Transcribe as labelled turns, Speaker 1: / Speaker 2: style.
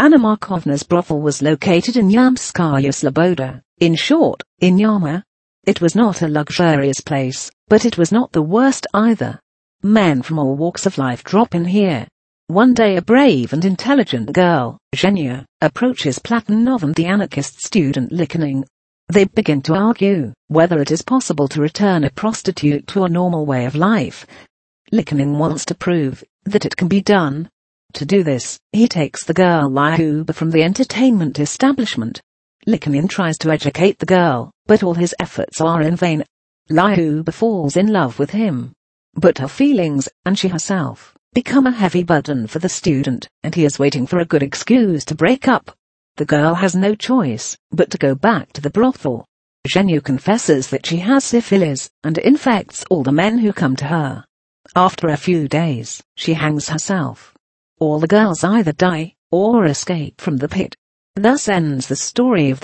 Speaker 1: Anna Markovna's brothel was located in Yamskaya Sloboda, in short, in Yama. It was not a luxurious place, but it was not the worst either. Men from all walks of life drop in here. One day a brave and intelligent girl, Zhenya, approaches Platonov and the anarchist student Likhanin. They begin to argue whether it is possible to return a prostitute to a normal way of life. Likhanin wants to prove that it can be done. To do this, he takes the girl Lyuba from the entertainment establishment. Likhanin tries to educate the girl, but all his efforts are in vain. Lyuba falls in love with him, but her feelings, and she herself, become a heavy burden for the student, and he is waiting for a good excuse to break up. The girl has no choice but to go back to the brothel. Zhenya confesses that she has syphilis, and infects all the men who come to her. After a few days, she hangs herself. All the girls either die, or escape from the pit. Thus ends the story of the